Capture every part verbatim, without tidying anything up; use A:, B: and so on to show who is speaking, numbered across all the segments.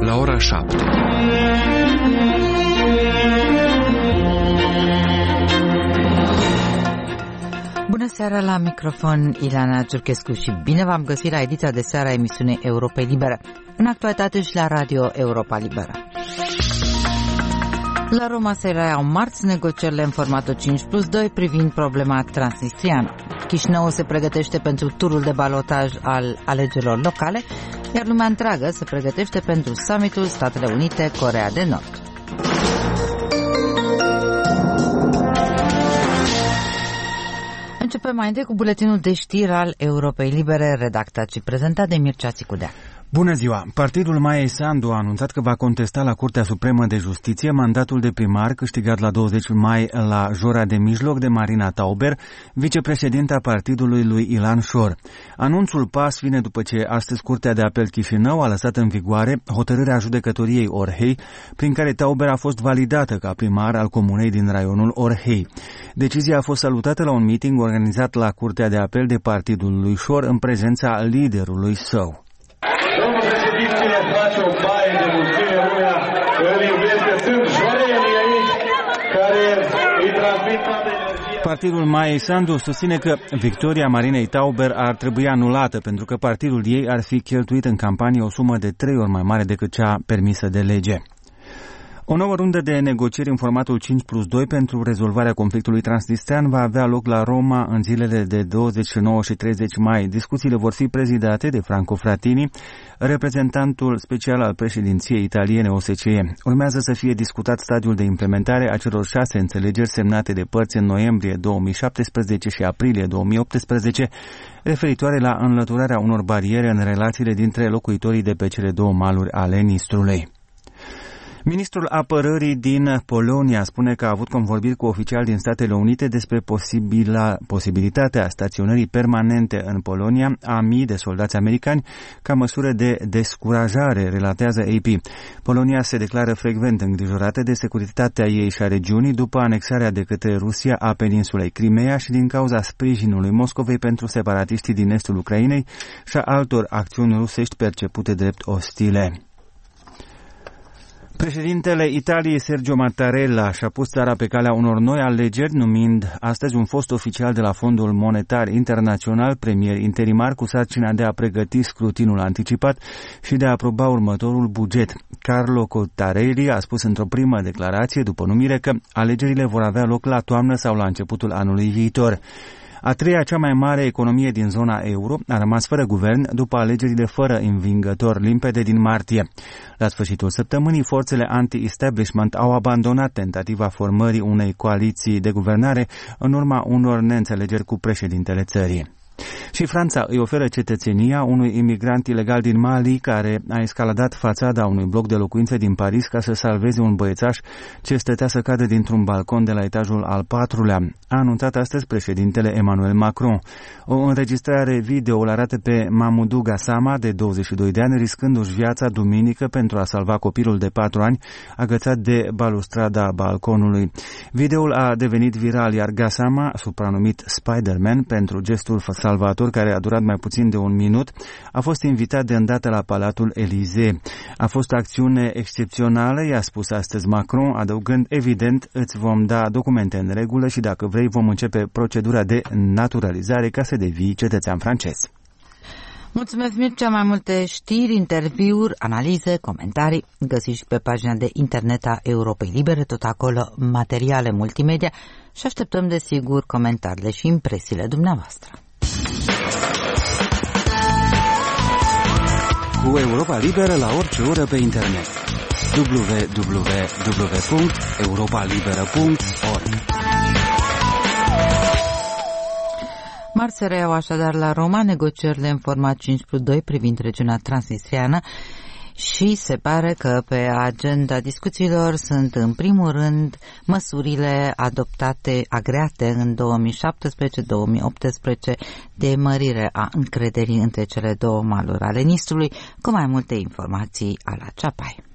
A: la ora șapte.
B: Bună seara, la microfon Ileana Ciurchescu și bine v-am găsit la ediția de seară a emisiunii Europei Libere, în actualitate și la Radio Europa Liberă. La Roma se reiau marți negocierile în formatul cinci plus doi privind problema transnistriană. Chișinău se pregătește pentru turul de balotaj al alegerilor locale, iar lumea întreagă se pregătește pentru summitul Statele Unite-Coreea de Nord. Începem mai întâi cu buletinul de știri al Europei Libere, redactat și prezentat de Mircea Țicudea.
C: Bună ziua! Partidul Maiei Sandu a anunțat că va contesta la Curtea Supremă de Justiție mandatul de primar câștigat la douăzeci mai la Jora de Mijloc de Marina Tauber, vicepreședinta partidului lui Ilan Șor. Anunțul pas vine după ce astăzi Curtea de Apel Chișinău a lăsat în vigoare hotărârea judecătoriei Orhei, prin care Tauber a fost validată ca primar al comunei din raionul Orhei. Decizia a fost salutată la un meeting organizat la Curtea de Apel de partidul lui Șor în prezența liderului său.
D: Domnul președinte face o baie de mulțime lumea, îl iubesc, sunt jorenii aici care îi transmit toată energia.
C: Partidul Maiei Sandu susține că victoria Marinei Tauber ar trebui anulată pentru că partidul ei ar fi cheltuit în campanie o sumă de trei ori mai mare decât cea permisă de lege. O nouă rundă de negocieri în formatul cinci plus doi pentru rezolvarea conflictului transnistrian va avea loc la Roma în zilele de douăzeci și nouă și treizeci mai. Discuțiile vor fi prezidate de Franco Frattini, reprezentantul special al președinției italiene O S C E. Urmează să fie discutat stadiul de implementare a celor șase înțelegeri semnate de părți în noiembrie două mii șaptesprezece și aprilie două mii optsprezece, referitoare la înlăturarea unor bariere în relațiile dintre locuitorii de pe cele două maluri ale Nistrului. Ministrul Apărării din Polonia spune că a avut convorbiri cu oficiali din Statele Unite despre posibila, posibilitatea staționării permanente în Polonia a mii de soldați americani ca măsură de descurajare, relatează A P. Polonia se declară frecvent îngrijorată de securitatea ei și a regiunii după anexarea de către Rusia a peninsulei Crimea și din cauza sprijinului Moscovei pentru separatiștii din estul Ucrainei și a altor acțiuni rusești percepute drept ostile. Președintele Italiei Sergio Mattarella și-a pus țara pe calea unor noi alegeri, numind astăzi un fost oficial de la Fondul Monetar Internațional, premier interimar, cu sarcina de a pregăti scrutinul anticipat și de a aproba următorul buget. Carlo Cottarelli a spus într-o primă declarație după numire că alegerile vor avea loc la toamnă sau la începutul anului viitor. A treia cea mai mare economie din zona euro a rămas fără guvern după alegerile fără învingător limpede din martie. La sfârșitul săptămânii, forțele anti-establishment au abandonat tentativa formării unei coaliții de guvernare în urma unor neînțelegeri cu președintele țării. Și Franța îi oferă cetățenia unui imigrant ilegal din Mali care a escaladat fațada unui bloc de locuințe din Paris ca să salveze un băiețaș ce stătea să cadă dintr-un balcon de la etajul al patrulea. A anunțat astăzi președintele Emmanuel Macron. O înregistrare video îl arată pe Mamoudou Gassama, de douăzeci și doi de ani, riscându-și viața duminică pentru a salva copilul de patru ani, agățat de balustrada balconului. Videoul a devenit viral, iar Gassama, supranumit Spider-Man pentru gestul salvator care a durat mai puțin de un minut, a fost invitat de îndată la Palatul Elysee. A fost o acțiune excepțională, i-a spus astăzi Macron, adăugând: evident, îți vom da documente în regulă și dacă vrei vom începe procedura de naturalizare ca să devii cetățean francez.
B: Mulțumesc, Mircea. Mai multe știri, interviuri, analize, comentarii găsiți pe pagina de internet a Europei Libere, tot acolo materiale multimedia și așteptăm desigur comentariile și impresiile dumneavoastră.
C: Cu Europa Liberă la orice oră pe internet. w w w punct europa liberă punct org.
B: Marți se reiau așadar la Roma negocierile în format cinci plus doi privind regiunea transnistriană și se pare că pe agenda discuțiilor sunt în primul rând măsurile adoptate, agreate în două mii șaptesprezece două mii optsprezece de mărire a încrederii între cele două maluri ale Nistrului, cu mai multe informații ala Ceapai.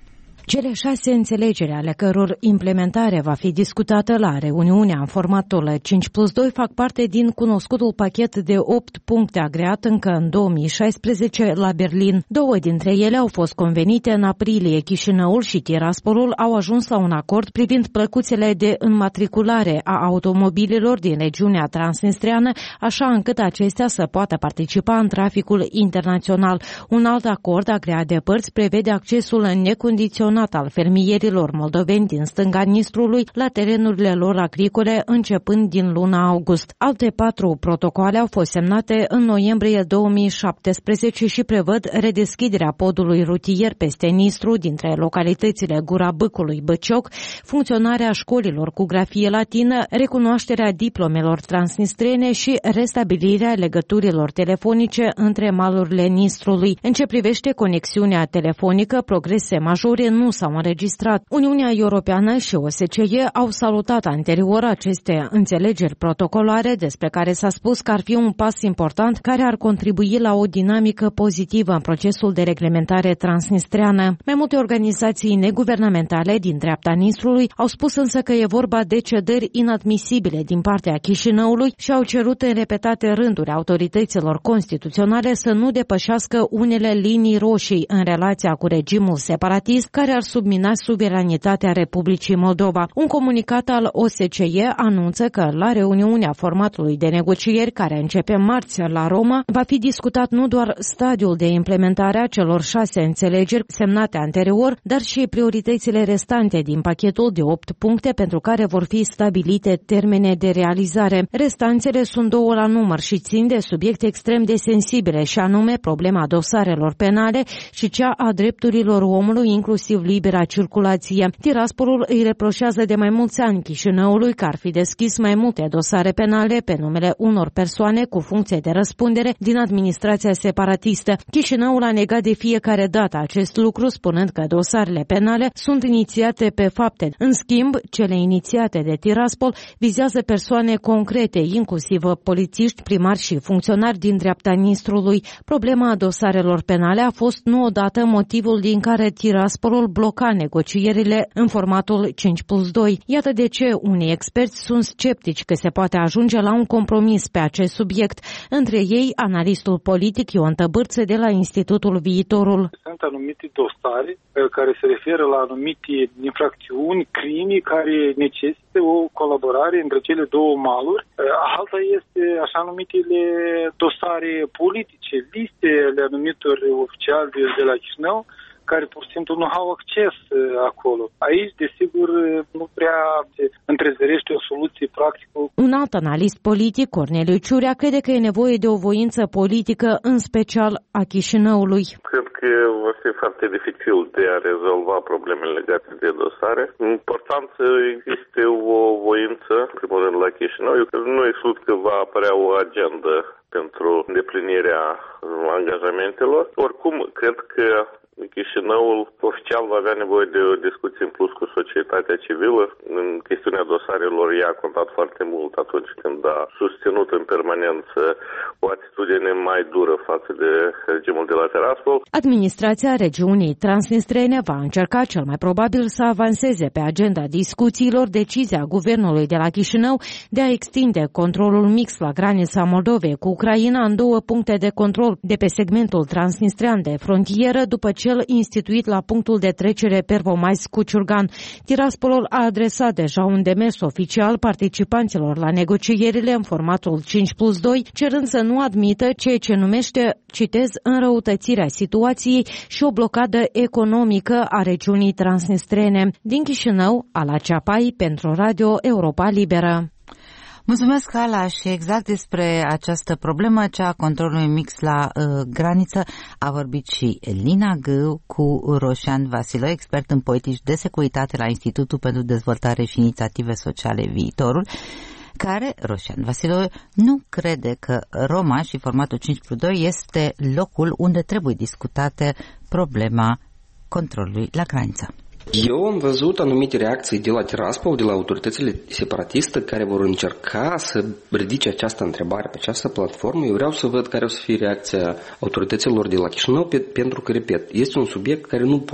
A: Cele șase înțelegeri ale căror implementare va fi discutată la reuniunea în formatul cinci plus doi fac parte din cunoscutul pachet de opt puncte agreat încă în două mii șaisprezece la Berlin. Două dintre ele au fost convenite în aprilie. Chișinăul și Tiraspolul au ajuns la un acord privind plăcuțele de înmatriculare a automobililor din regiunea transnistreană, așa încât acestea să poată participa în traficul internațional. Un alt acord agreat de părți prevede accesul necondiționat al fermierilor moldoveni din stânga Nistrului la terenurile lor agricole începând din luna august. Alte patru protocoale au fost semnate în noiembrie două mii șaptesprezece și prevăd redeschiderea podului rutier peste Nistru dintre localitățile Gura Bâcului, Băcioc, funcționarea școlilor cu grafie latină, recunoașterea diplomelor transnistrene și restabilirea legăturilor telefonice între malurile Nistrului. În ce privește conexiunea telefonică, progrese majore nu s-au înregistrat. Uniunea Europeană și O S C E au salutat anterior aceste înțelegeri protocolare, despre care s-a spus că ar fi un pas important care ar contribui la o dinamică pozitivă în procesul de reglementare transnistreană. Mai multe organizații neguvernamentale din dreapta Nistrului au spus însă că e vorba de cedări inadmisibile din partea Chișinăului și au cerut în repetate rânduri autorităților constituționale să nu depășească unele linii roșii în relația cu regimul separatist care ar submina suveranitatea Republicii Moldova. Un comunicat al O S C E anunță că la reuniunea formatului de negocieri care începe marți la Roma va fi discutat nu doar stadiul de implementare a celor șase înțelegeri semnate anterior, dar și prioritățile restante din pachetul de opt puncte pentru care vor fi stabilite termene de realizare. Restanțele sunt două la număr și țin de subiecte extrem de sensibile, și anume problema dosarelor penale și cea a drepturilor omului, inclusiv libera circulație. Tiraspolul îi reproșează de mai mulți ani Chișinăului că ar fi deschis mai multe dosare penale pe numele unor persoane cu funcție de răspundere din administrația separatistă. Chișinăul a negat de fiecare dată acest lucru, spunând că dosarele penale sunt inițiate pe fapte. În schimb, cele inițiate de Tiraspol vizează persoane concrete, inclusiv polițiști, primari și funcționari din dreapta Nistrului. Problema dosarelor penale a fost nu odată motivul din care Tiraspolul bloca negocierile în formatul cinci plus doi. Iată de ce unii experți sunt sceptici că se poate ajunge la un compromis pe acest subiect. Între ei, analistul politic Ion Tăbârță de la Institutul Viitorul.
E: Sunt anumite dosare care se referă la anumite infracțiuni, crime care necesită o colaborare între cele două maluri. Alta este așa numitele dosare politice, listele anumitor oficiali de, de la Chișinău, care pur și simplu nu au acces acolo. Aici, desigur, nu prea se întrezărește o soluție practică.
A: Un alt analist politic, Corneliu Ciurea, crede că e nevoie de o voință politică, în special a Chișinăului.
F: Cred că va fi foarte dificil de a rezolva problemele legate de dosare. Important să existe o voință, în primul rând, la Chișinău. Eu nu exclud că va apărea o agendă pentru îndeplinirea angajamentelor. Oricum, cred că Chișinăul oficial va avea nevoie de o discuție în plus cu societatea civilă. În chestiunea dosarelor ea a contat foarte mult atunci când a susținut în permanență o atitudine mai dură față de regimul de la Tiraspol.
A: Administrația regiunii transnistrene va încerca cel mai probabil să avanseze pe agenda discuțiilor decizia guvernului de la Chișinău de a extinde controlul mix la granița Moldovei cu Ucraina în două puncte de control de pe segmentul transnistrean de frontieră după cel instituit la punctul de trecere Pervomaisk-Ciurgan. Tiraspolul a adresat deja un demers oficial participanților la negocierile în formatul cinci plus doi, cerând să nu admită ceea ce numește, citez, înrăutățirea situației și o blocadă economică a regiunii transnistrene. Din Chișinău, Ala Ceapai, pentru Radio Europa Liberă.
B: Mulțumesc, Ala, și exact despre această problemă, cea a controlului mix la uh, graniță, a vorbit și Elina Gâu cu Roșan Vasilă, expert în politici de securitate la Institutul pentru Dezvoltare și Inițiative Sociale Viitorul, care, Roșan Vasilă, nu crede că Roma și formatul cinci plus doi este locul unde trebuie discutate problema controlului la graniță.
G: Eu am văzut anumite reacții de la Tiraspol, de la autoritățile separatiste, care vor încerca să ridice această întrebare pe această platformă. Eu vreau să văd care o să fie reacția autorităților de la Chișinău, pe, pentru că, repet, este un subiect care nu poate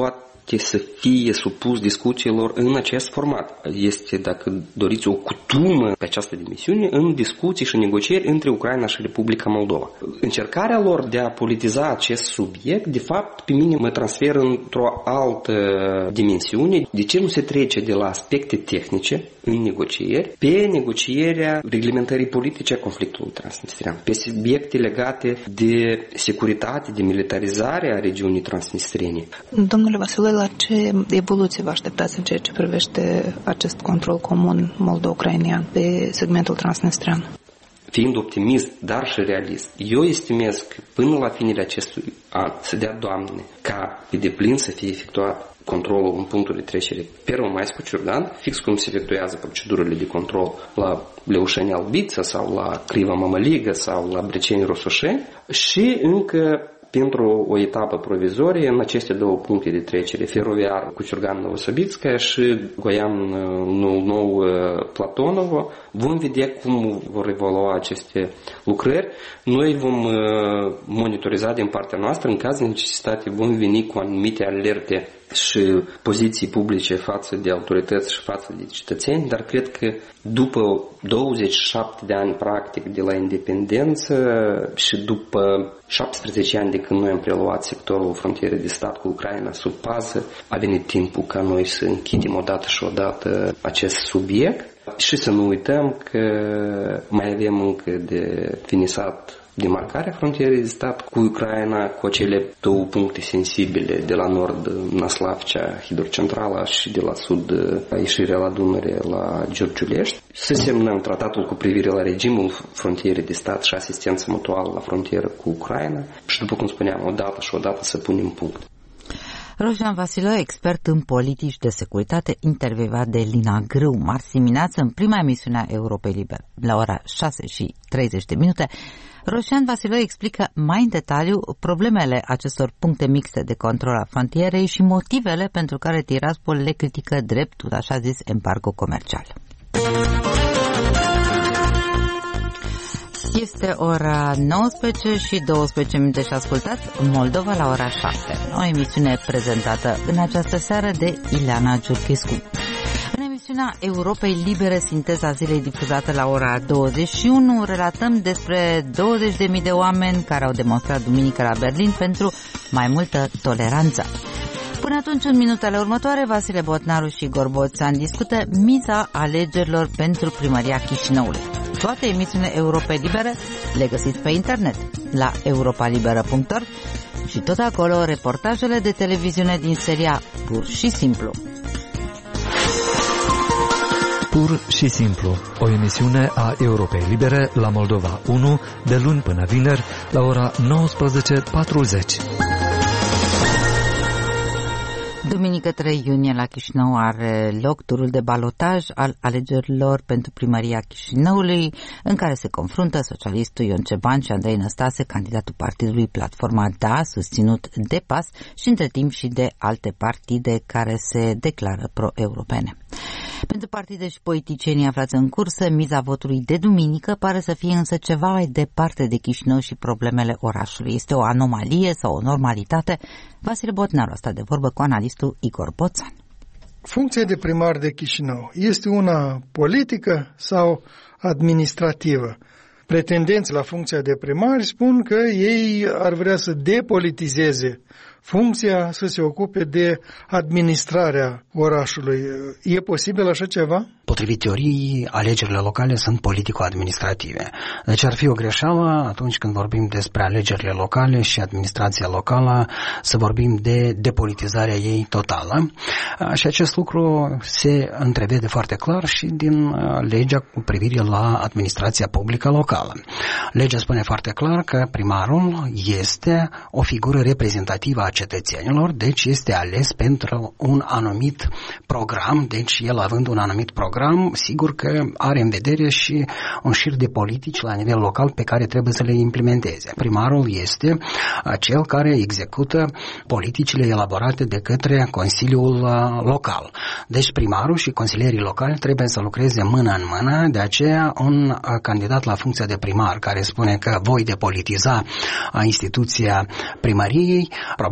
G: să fie supus discuțiilor în acest format. Este, dacă doriți, o cutumă pe această dimensiune în discuții și negocieri între Ucraina și Republica Moldova. Încercarea lor de a politiza acest subiect, de fapt, pe mine mă transferă într-o altă dimensiune. De ce nu se trece de la aspecte tehnice în negocieri pe negocierea reglementării politice a conflictului transnistrian, pe subiecte legate de securitate, de militarizare a regiunii transnistriene?
H: Domnule Vasile, la ce evoluție vă așteptați în ceea ce privește acest control comun moldo-ucrainean pe segmentul transnistrian?
G: Fiind optimist, dar și realist, eu estimez că până la finele acestui an, să dea Doamne, ca pe deplin să fie efectuat controlul în punctul de trecere Первомайску-Ciurdan, fix cum se efectuează procedurile de control la Leușeni-Albița sau la Criva-Mămăligă sau la Breceni-Rosoșeni și încă pentru o etapă provizorie în aceste două puncte de trecere, feroviar cu Ciurgan-Novosibirskaya și Goian-Nou-Platonovo, vom vedea cum vor evolua aceste lucrări. Noi vom monitoriza din partea noastră, în caz de necesitate vom veni cu anumite alerte și poziții publice față de autorități și față de cetățeni, dar cred că după douăzeci și șapte de ani practic de la independență și după șaptesprezece ani de când noi am preluat sectorul frontierei de stat cu Ucraina sub pază, a venit timpul ca noi să închidem odată și odată acest subiect și să nu uităm că mai avem încă de finisat demarcarea frontierei de stat cu Ucraina, cu acele două puncte sensibile de la nord, Năslavcea, hidrocentrala și de la sud, ieșirea la Dunăre, la Giurgiulești. Să semnăm tratatul cu privire la regimul frontierei de stat și asistență mutuală la frontieră cu Ucraina și, după cum spuneam, odată și odată să punem punct.
B: Roșan Vasile, expert în politici de securitate, intervievat de Lina Grâu, marți dimineață, în prima emisiune a Europei Libere, la ora șase și treizeci de minute. Roșan Vasile explică mai în detaliu problemele acestor puncte mixte de control a frontierei și motivele pentru care Tiraspol le critică dreptul, așa zis, embargo comercial. Este ora nouăsprezece și douăsprezece minute și ascultați Moldova la ora șapte. O emisiune prezentată în această seară de Ileana Giurchescu. În emisiunea Europei Libere, sinteza zilei difuzată la ora douăzeci și unu, relatăm despre douăzeci de mii de oameni care au demonstrat duminică la Berlin pentru mai multă toleranță. Până atunci, în minutele următoare, Vasile Botnaru și Igor Boțan discută miza alegerilor pentru primăria Chișinăului. Toate emisiunile Europei Libere le găsiți pe internet la europa liberă punct org și tot acolo reportajele de televiziune din seria Pur și Simplu.
I: Pur și Simplu, o emisiune a Europei Libere la Moldova unu, de luni până vineri, la ora nouăsprezece patruzeci.
B: Duminică trei iunie la Chișinău are loc turul de balotaj al alegerilor pentru primăria Chișinăului, în care se confruntă socialistul Ion Ceban și Andrei Năstase, candidatul partidului Platforma Da, susținut de P A S și între timp și de alte partide care se declară pro-europene. Pentru partide și politicienii aflați în cursă, miza votului de duminică pare să fie însă ceva mai departe de Chișinău și problemele orașului. Este o anomalie sau o normalitate? Vasile Botnaru a stat de vorbă cu analistul Igor Boțan.
J: Funcția de primar de Chișinău este una politică sau administrativă? Pretendenții la funcția de primar spun că ei ar vrea să depolitizeze funcția, să se ocupe de administrarea orașului. E posibil așa ceva?
K: Potrivit teoriei, alegerile locale sunt politico-administrative. Deci ar fi o greșeală atunci când vorbim despre alegerile locale și administrația locală să vorbim de depolitizarea ei totală. Și acest lucru se întrevede foarte clar și din legea cu privire la administrația publică locală. Legea spune foarte clar că primarul este o figură reprezentativă a cetățenilor, deci este ales pentru un anumit program, deci el având un anumit program, sigur că are în vedere și un șir de politici la nivel local pe care trebuie să le implementeze. Primarul este cel care execută politicile elaborate de către Consiliul Local. Deci primarul și consilierii locali trebuie să lucreze mână în mână, de aceea un candidat la funcția de primar care spune că voi depolitiza instituția primăriei, probabil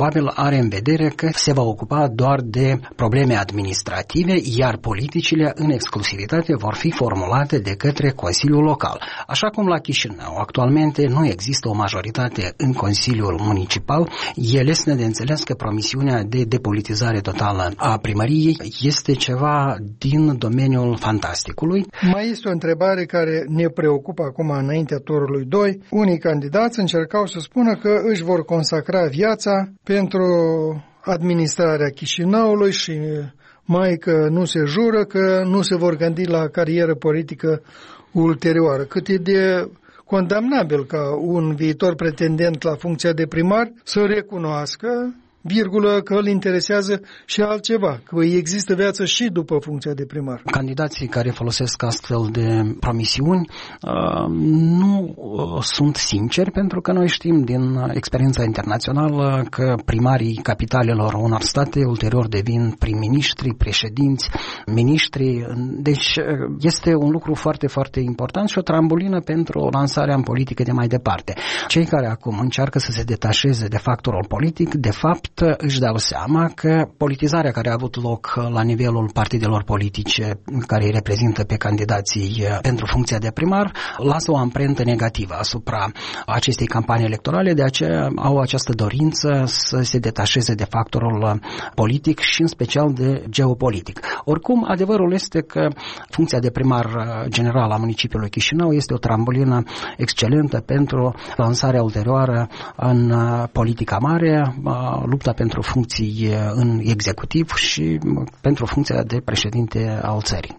K: probabil are în vedere că se va ocupa doar de probleme administrative, iar politicile în exclusivitate vor fi formulate de către Consiliul Local. Așa cum la Chișinău, actualmente nu există o majoritate în Consiliul Municipal, el este de înțeles că promisiunea de depolitizare totală a primăriei este ceva din domeniul fantasticului.
J: Mai este o întrebare care ne preocupă acum înaintea turului doi. Unii candidați încercau să spună că își vor consacra viața pentru administrarea Chișinăului și mai că nu se jură că nu se vor gândi la carieră politică ulterioară. Cât e de condamnabil ca un viitor pretendent la funcția de primar să recunoască, virgulă, că îl interesează și altceva, că există viață și după funcția de primar.
K: Candidații care folosesc astfel de promisiuni uh, nu uh, sunt sinceri, pentru că noi știm din experiența internațională că primarii capitalelor unor state ulterior devin prim-ministri, președinți, miniștri. Deci este un lucru foarte, foarte important și o trambulină pentru lansarea în politică de mai departe. Cei care acum încearcă să se detașeze de factorul politic, de fapt, își dau seama că politizarea care a avut loc la nivelul partidelor politice care îi reprezintă pe candidații pentru funcția de primar lasă o amprentă negativă asupra acestei campanii electorale, de aceea au această dorință să se detașeze de factorul politic și în special de geopolitic. Oricum, adevărul este că funcția de primar general a municipiului Chișinău este o trambulină excelentă pentru lansarea ulterioară în politica mare, lupta pentru funcții în executiv și pentru funcția de președinte al țării.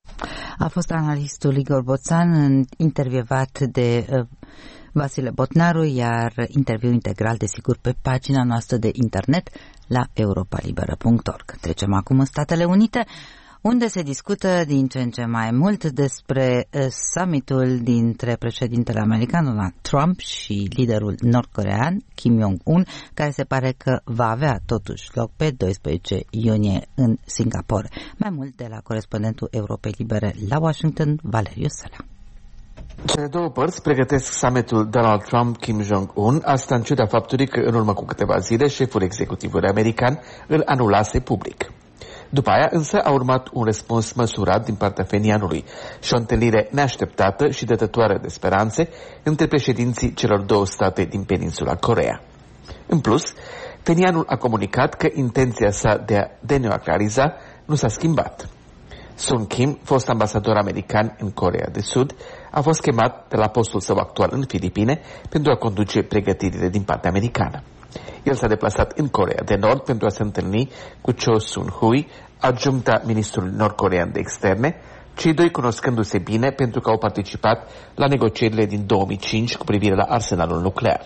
B: A fost analistul Igor Boțan, intervievat de Vasile Botnaru, iar interviul integral, desigur, pe pagina noastră de internet la europa liberă punct org. Trecem acum în Statele Unite, unde se discută din ce în ce mai mult despre summitul dintre președintele american Donald Trump și liderul nord-corean Kim Jong-un, care se pare că va avea totuși loc pe doisprezece iunie în Singapore. Mai mult de la corespondentul Europei Libere la Washington, Valeriu Sălea.
L: Cele două părți pregătesc summitul Donald Trump-Kim Jong-un, asta în ciuda faptului că în urmă cu câteva zile șeful executivului american îl anulase public. După aia însă a urmat un răspuns măsurat din partea Phenianului și o întâlnire neașteptată și dătătoare de speranțe între președinții celor două state din peninsula Coreea. În plus, Phenianul a comunicat că intenția sa de a denucleariza nu s-a schimbat. Sun Kim, fost ambasador american în Coreea de Sud, a fost chemat de la postul său actual în Filipine pentru a conduce pregătirile din partea americană. El s-a deplasat în Coreea de Nord pentru a se întâlni cu Cho Sun-hui, adjuncta ministrului nord-corean de externe, cei doi cunoscându-se bine pentru că au participat la negocierile din două mii cinci cu privire la arsenalul nuclear.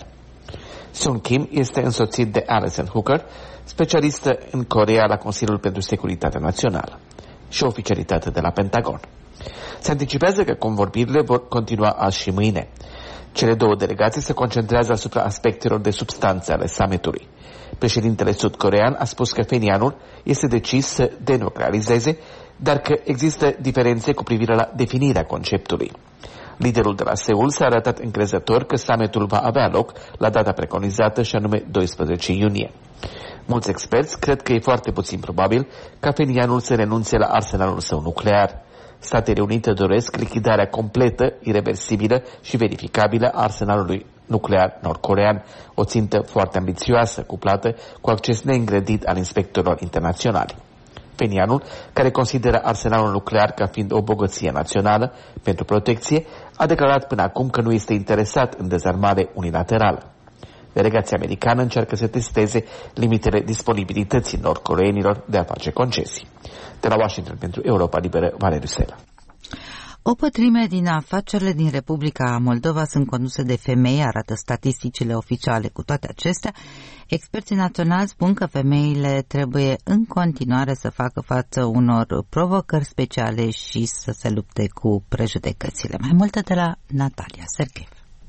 L: Sun Kim este însoțit de Alison Hooker, specialistă în Coreea la Consiliul pentru Securitate Națională și oficialitate de la Pentagon. Se anticipează că convorbirile vor continua azi și mâine. Cele două delegații se concentrează asupra aspectelor de substanță ale summitului. Președintele sud-corean a spus că Phenianul este decis să denuclearizeze, dar că există diferențe cu privire la definirea conceptului. Liderul de la Seul s-a arătat încrezător că summitul va avea loc la data preconizată, și anume doisprezece iunie. Mulți experți cred că e foarte puțin probabil ca Phenianul să renunțe la arsenalul său nuclear. Statele Unite doresc lichidarea completă, ireversibilă și verificabilă a arsenalului nuclear nord-corean, o țintă foarte ambițioasă, cuplată cu acces neîngrădit al inspectorilor internaționali. Phenianul, care consideră arsenalul nuclear ca fiind o bogăție națională pentru protecție, a declarat până acum că nu este interesat în dezarmare unilaterală. Delegația americană încearcă să testeze limitele disponibilității nord-coreenilor de a face concesii. De la Washington pentru Europa Liberă, Valeriu Sălea.
B: O pătrime din afacerile din Republica Moldova sunt conduse de femei, arată statisticile oficiale. Cu toate acestea, experții naționali spun că femeile trebuie în continuare să facă față unor provocări speciale și să se lupte cu prejudecățile. Mai multe de la Natalia Sergeev.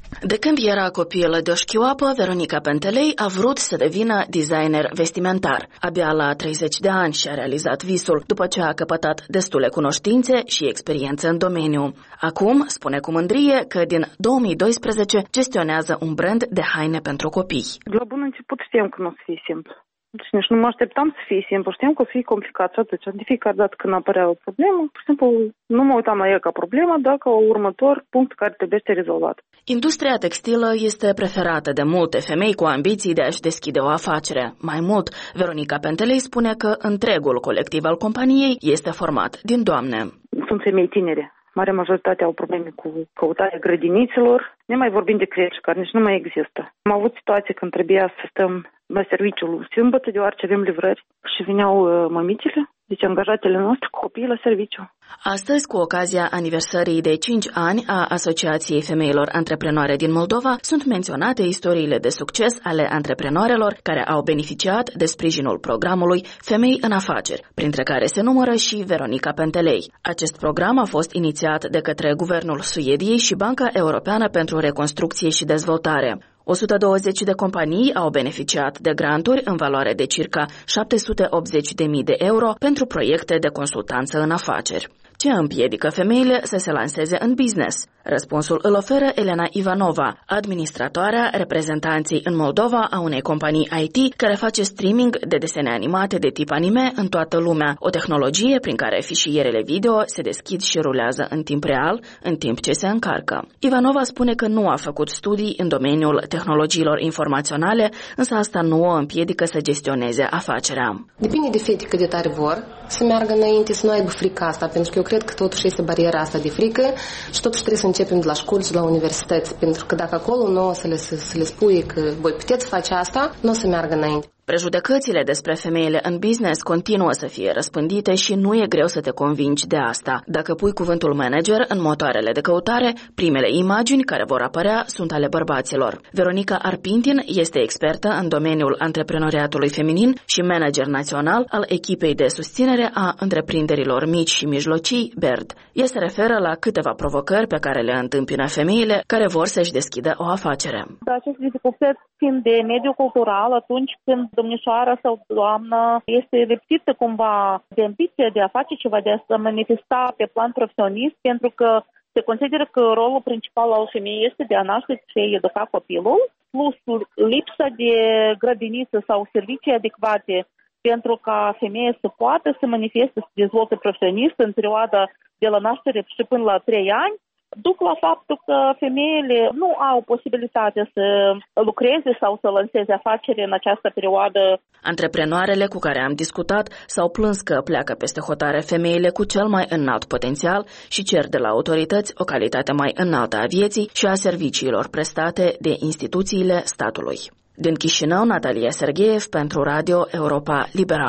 M: De când era copilă de o șchioapă, Veronica Pentelei a vrut să devină designer vestimentar. Abia la treizeci de ani și-a realizat visul, după ce a căpătat destule cunoștințe și experiență în domeniu. Acum spune cu mândrie că din două mii doisprezece gestionează un brand de haine pentru copii.
N: La bun început știam că nu o să fie simplu. Deci nici nu mă așteptam să fie simplu, știam că o să fie complicat și atunci. De fiecare dată când apărea o problemă, pur și simplu nu mă uitam la ea ca problemă, dar ca următor punct care trebuie rezolvat.
M: Industria textilă este preferată de multe femei cu ambiții de a-și deschide o afacere. Mai mult, Veronica Pentelei spune că întregul colectiv al companiei este format din doamne.
N: Sunt femei tinere. Marea majoritate au probleme cu căutarea grădinițelor, ne mai vorbim de creci, care nici nu mai există. Am avut situații când trebuia să stăm la serviciul sâmbătă, deoarece avem livrări și veneau uh, mămicile, deci angajatele noastre cu copiii la serviciu.
M: Astăzi, cu ocazia aniversării de cinci ani a Asociației Femeilor Antreprenoare din Moldova, sunt menționate istoriile de succes ale antreprenoarelor care au beneficiat de sprijinul programului Femei în Afaceri, printre care se numără și Veronica Pentelei. Acest program a fost inițiat de către Guvernul Suediei și Banca Europeană pentru Reconstrucție și Dezvoltare. o sută douăzeci de companii au beneficiat de granturi în valoare de circa șapte sute optzeci de mii de euro pentru proiecte de consultanță în afaceri. Ce împiedică femeile să se lanseze în business? Răspunsul îl oferă Elena Ivanova, administratoarea reprezentanței în Moldova a unei companii I T care face streaming de desene animate de tip anime în toată lumea, o tehnologie prin care fișierele video se deschid și rulează în timp real, în timp ce se încarcă. Ivanova spune că nu a făcut studii în domeniul tehnologiilor informaționale, însă asta nu o împiedică să gestioneze afacerea.
O: Depinde de fete cât de tare vor să meargă înainte, să nu aibă frica asta, pentru că eu cred că totuși este bariera asta de frică și totuși trebuie să începem de la școli și de la universități, pentru că dacă acolo nu o să le, să, să le spui că voi puteți face asta, nu o să meargă înainte.
M: Prejudecățile despre femeile în business continuă să fie răspândite și nu e greu să te convingi de asta. Dacă pui cuvântul manager în motoarele de căutare, primele imagini care vor apărea sunt ale bărbaților. Veronica Arpintin este expertă în domeniul antreprenoriatului feminin și manager național al echipei de susținere a întreprinderilor mici și mijlocii, B E R D. Ea se referă la câteva provocări pe care le întâmpină femeile care vor să-și deschidă o afacere.
P: Aceste dificultăți țin de mediul cultural atunci când domnișoara sau doamnă este lipsită cumva de ambiție de a face ceva, de a se manifesta pe plan profesionist, pentru că se consideră că rolul principal al femeii este de a naște și a educa copilul, plus lipsa de grădiniță sau servicii adecvate pentru ca femeia să poată să manifeste, să dezvolte profesionist în perioada de la naștere și până la trei ani, duc la faptul că femeile nu au posibilitatea să lucreze sau să lanseze afaceri în această perioadă.
M: Antreprenoarele cu care am discutat s-au plâns că pleacă peste hotare femeile cu cel mai înalt potențial și cer de la autorități o calitate mai înaltă a vieții și a serviciilor prestate de instituțiile statului. Din Chișinău, Natalia Sergeev pentru Radio Europa Libera.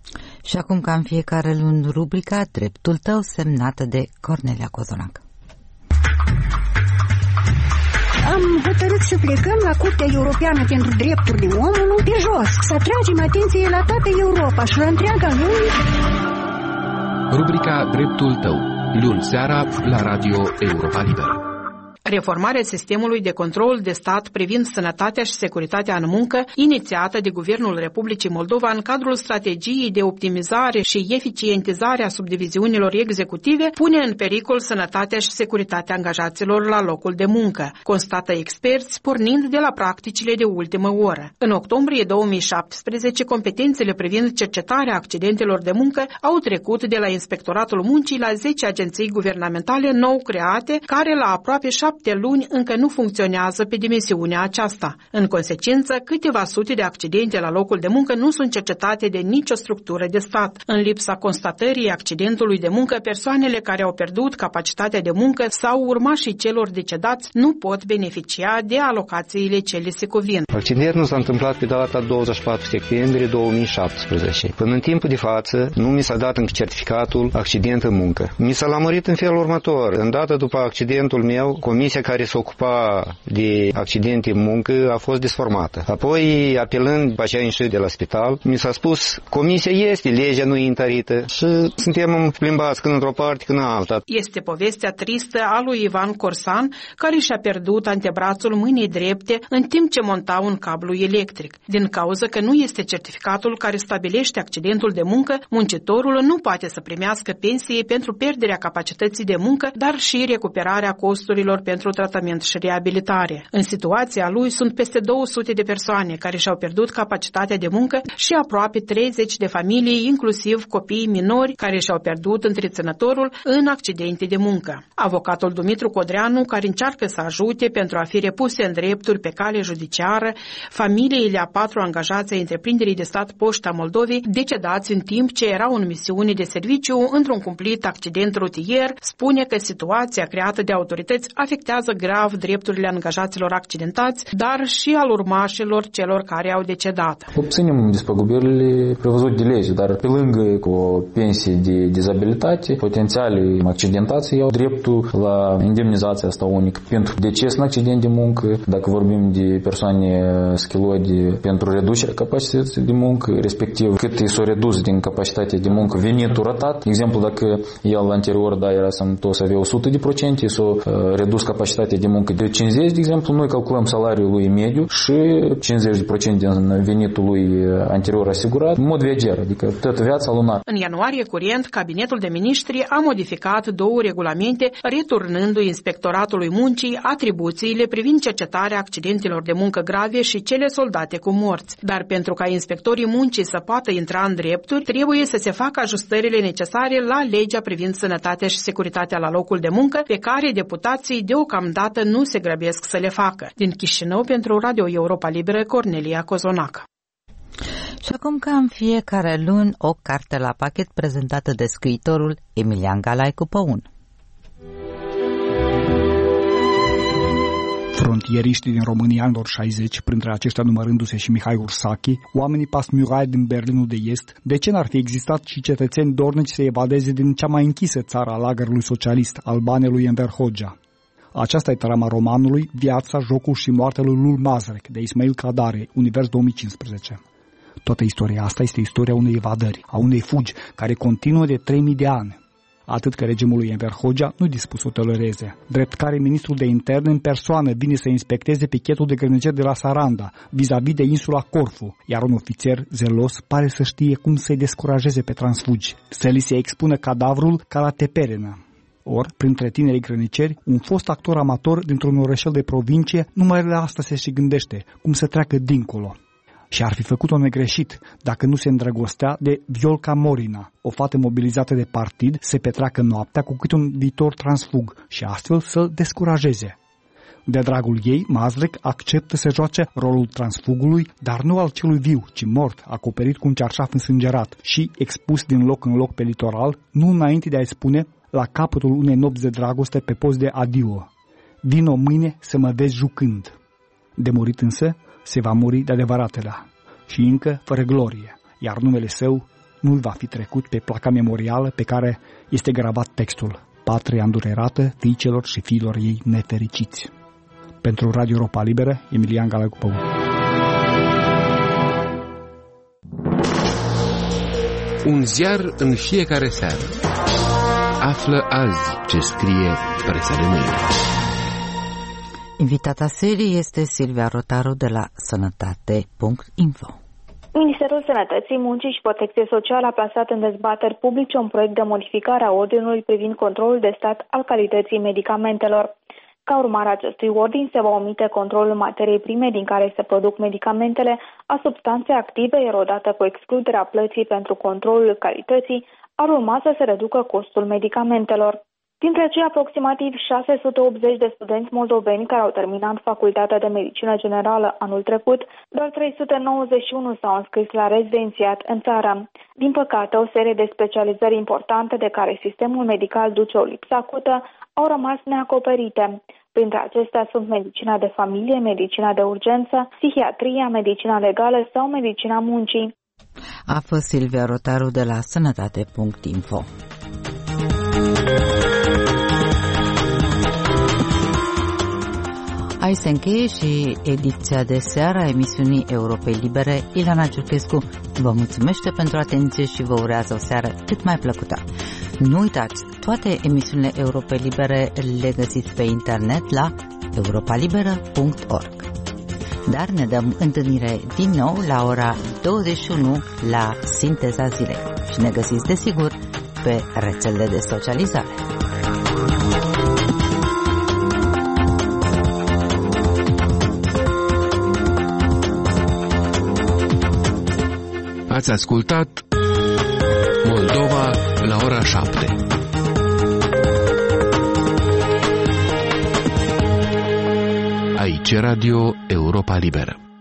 B: Și acum, ca în fiecare luni, rubrica Dreptul tău, semnată de Cornelia Cozonac.
Q: Am hotărât să plecăm la Curtea Europeană pentru Drepturile Omului pe jos, să atragem atenție la toată Europa și la întreaga lume.
R: Rubrica Dreptul tău, luni seara la Radio Europa Liberă.
S: Reformarea sistemului de control de stat privind sănătatea și securitatea în muncă, inițiată de Guvernul Republicii Moldova în cadrul strategiei de optimizare și eficientizare a subdiviziunilor executive, pune în pericol sănătatea și securitatea angajaților la locul de muncă, constată experți, pornind de la practicile de ultimă oră. În octombrie două mii șaptesprezece, competențele privind cercetarea accidentelor de muncă au trecut de la Inspectoratul Muncii la zece agenții guvernamentale nou create, care la aproape șapte luni încă nu funcționează pe dimensiunea aceasta. În consecință, câteva sute de accidente la locul de muncă nu sunt cercetate de nicio structură de stat. În lipsa constatării accidentului de muncă, persoanele care au pierdut capacitatea de muncă sau urmașii celor decedați nu pot beneficia de alocațiile ce le se cuvin.
T: Accidentul s-a întâmplat pe data douăzeci și patru septembrie două mii șaptesprezece. Până în timpul de față, nu mi s-a dat încă certificatul accident în muncă. Mi s-a lămurit în felul următor. În data după accidentul meu, comisia care se ocupa de accidente în muncă a fost desformată. Apoi, apelând după aceea ieșit de la spital, mi s-a spus, comisia este, legea nu e întărită și suntem plimbați când într-o parte, când în alta.
S: Este povestea tristă a lui Ivan Corsan, care și-a pierdut antebrațul mâinii drepte în timp ce monta un cablu electric. Din cauza că nu este certificatul care stabilește accidentul de muncă, muncitorul nu poate să primească pensie pentru pierderea capacității de muncă, dar și recuperarea costurilor pentru tratament și reabilitare. În situația lui sunt peste două sute de persoane care și-au pierdut capacitatea de muncă și aproape treizeci de familii, inclusiv copii minori care și-au pierdut întreținătorul în accidente de muncă. Avocatul Dumitru Codreanu, care încearcă să ajute pentru a fi repuse în drepturi pe cale judiciară familiile a patru angajați ai întreprinderii de stat Poșta Moldovei decedați în timp ce erau în misiune de serviciu într-un cumplit accident rutier, spune că situația creată de autorități afectează grav drepturile angajaților accidentați, dar și al urmașilor celor care au decedat.
U: Obținem despăgubirile prevăzute de lege, dar pe lângă cu o pensie de dizabilitate, potențialii accidentații au dreptul la indemnizația asta unică pentru deces în accident de muncă, dacă vorbim de persoane schilode pentru reducerea capacității de muncă, respectiv cât i s-a redus din capacitatea de muncă venitul ratat. De exemplu, dacă el anterior, da, era sănătos, avea o sută la sută, s-a uh, redus capacitatea de muncă de cincizeci, de exemplu, noi calculăm salariul lui mediu și cincizeci la sută din venitul lui anterior asigurat, în mod viager, adică toată viața lunar.
S: În ianuarie curent, Cabinetul de Ministri a modificat două regulamente, returnându-i Inspectoratului Muncii atribuțiile privind cercetarea accidentelor de muncă grave și cele soldate cu morți. Dar pentru ca inspectorii muncii să poată intra în drepturi, trebuie să se facă ajustările necesare la legea privind sănătatea și securitatea la locul de muncă, pe care deputații deocamdată nu se grăbesc să le facă. Din Chișinău, pentru Radio Europa Liberă, Cornelia Cozonac.
B: Și acum, ca în fiecare luni, o carte la pachet prezentată de scriitorul Emilian Galaicu Păun.
V: Frontieriștii din România anilor șaizeci, printre aceștia numărându-se și Mihai Ursachi, oamenii pasmurai din Berlinul de Est, de ce n-ar fi existat și cetățeni dornici să evadeze din cea mai închisă țară a lagărului socialist, Albanelui Enver Hoxha? Aceasta e trama romanului Viața, jocul și moartea lui Lul Mazrek, de Ismail Kadare, Univers două mii cincisprezece. Toată istoria asta este istoria unei evadări, a unei fugi, care continuă de trei mii de ani. Atât că regimul lui Enver Hoxha nu-i dispus să o tolereze, drept care ministrul de interne în persoană vine să inspecteze pichetul de grăniceri de la Saranda, vis-a-vis de insula Corfu, iar un ofițer zelos pare să știe cum să-i descurajeze pe transfugi, să li se expună cadavrul ca la Teperina. Or, printre tinerii grăniceri, un fost actor amator dintr-un orășel de provincie, numai la asta se și gândește, cum să treacă dincolo. Și ar fi făcut-o negreșit dacă nu se îndrăgostea de Violca Morina, o fată mobilizată de partid, se petreacă noaptea cu câte un viitor transfug și astfel să-l descurajeze. De dragul ei, Mazrek acceptă să joace rolul transfugului, dar nu al celui viu, ci mort, acoperit cu un cearșaf însângerat și expus din loc în loc pe litoral, nu înainte de a-i spune, la capătul unei nopți de dragoste pe post de adio: vino mâine să mă vezi jucând. De murit însă, se va muri de adevăratele și încă fără glorie, iar numele său nu va fi trecut pe placa memorială pe care este gravat textul: Patria îndurerată fiicelor și fiilor ei nefericiți. Pentru Radio Europa Liberă, Emilian Galaicu Păun.
R: Un ziar în fiecare seară. Află azi ce scrie presa de mâine.
B: Invitata serii este Silvia Rotaru de la sănătate punct info.
W: Ministerul Sănătății, Muncii și Protecției Sociale a plasat în dezbateri publice un proiect de modificare a ordinului privind controlul de stat al calității medicamentelor. Ca urmare a acestui ordin se va omite controlul materiei prime din care se produc medicamentele, a substanței active, iar odată cu excluderea plății pentru controlul calității, ar urma să se reducă costul medicamentelor. Dintre cei aproximativ șase sute optzeci de studenți moldoveni care au terminat facultatea de medicină generală anul trecut, doar trei sute nouăzeci și unu s-au înscris la rezidențiat în țară. Din păcate, o serie de specializări importante de care sistemul medical duce o lipsă acută au rămas neacoperite. Printre acestea sunt medicina de familie, medicina de urgență, psihiatria, medicina legală sau medicina muncii.
B: A fost Silvia Rotaru de la sănătate punct info. Aici se încheie și ediția de seară a emisiunii Europei Libere. Ilana Ciurchescu vă mulțumește pentru atenție și vă urează o seară cât mai plăcută. Nu uitați, toate emisiunile Europei Libere le găsiți pe internet la europa liberă punct org. Dar ne dăm întâlnire din nou la ora douăzeci și unu la Sinteza Zilei și ne găsiți desigur pe rețelele de socializare.
R: Ați ascultat Moldova la ora șapte. Aici Radio Europa Liberă.